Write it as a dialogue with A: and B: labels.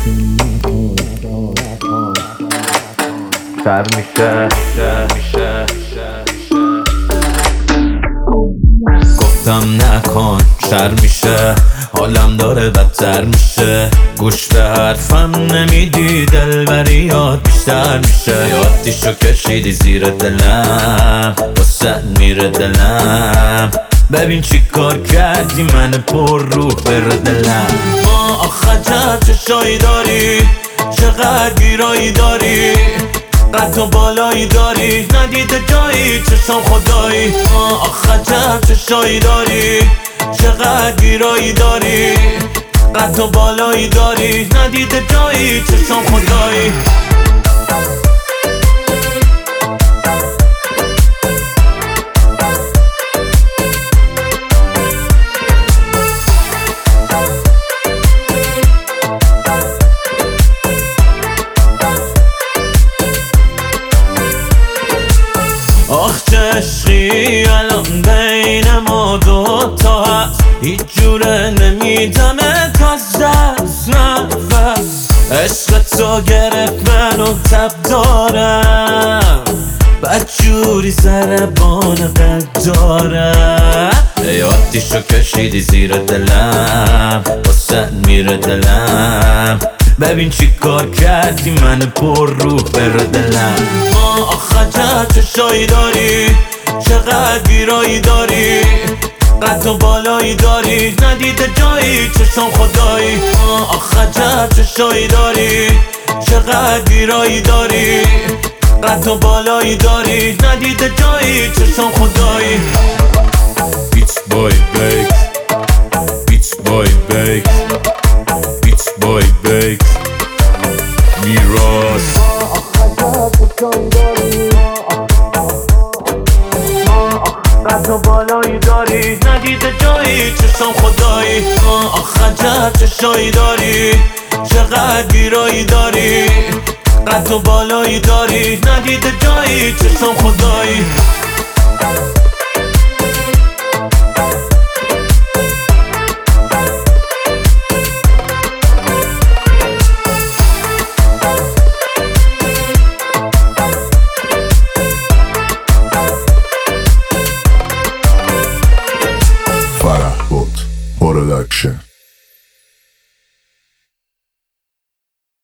A: سر میشه گفتم نکن شر میشه، حالم داره بدتر میشه. گوش به حرفم نمیدی، دلبریات بیشتر میشه. یادیشو کشیدی زیر دلم، واسه میره دلم. ببین چی کار کردی، من پر روح بره دلم. آخ عجب چشایی داری، چقدر گیرایی داری، قد و بالایی داری، ندیده جایی چشم خدایی. آخ عجب چشایی داری، چقدر گیرایی داری، قد و بالایی داری، ندیده جایی چشم خدایی. آخ چه عشقی الان بین ما دوتا هست، هیچ جوره نمیدمت از دست نفس. عشق تو گرفت منو تب دارم، بدجوری ضربان قد دارم. یادیشو کشیدی زیر دلم، واسه میره دلم. ببین چی کار کردی، من پر روح بره دلم. آخ عجب چشایی داری، چقدر گیرایی داری، قد و بالایی داری، ندیده جایی چشم خدایی. آخ عجب چشایی داری، چقدر گیرایی داری، قد و بالایی داری، ندیده جایی چشم خدایی. Beach boy bake, beach boy bake, beach boy bake, میراث. قد و بالایی داری، ندیده جایی چشم خدایی. آخ عجب چشایی داری، چقدر گیرایی داری، قد و بالایی داری، ندیده جایی چشم خدایی.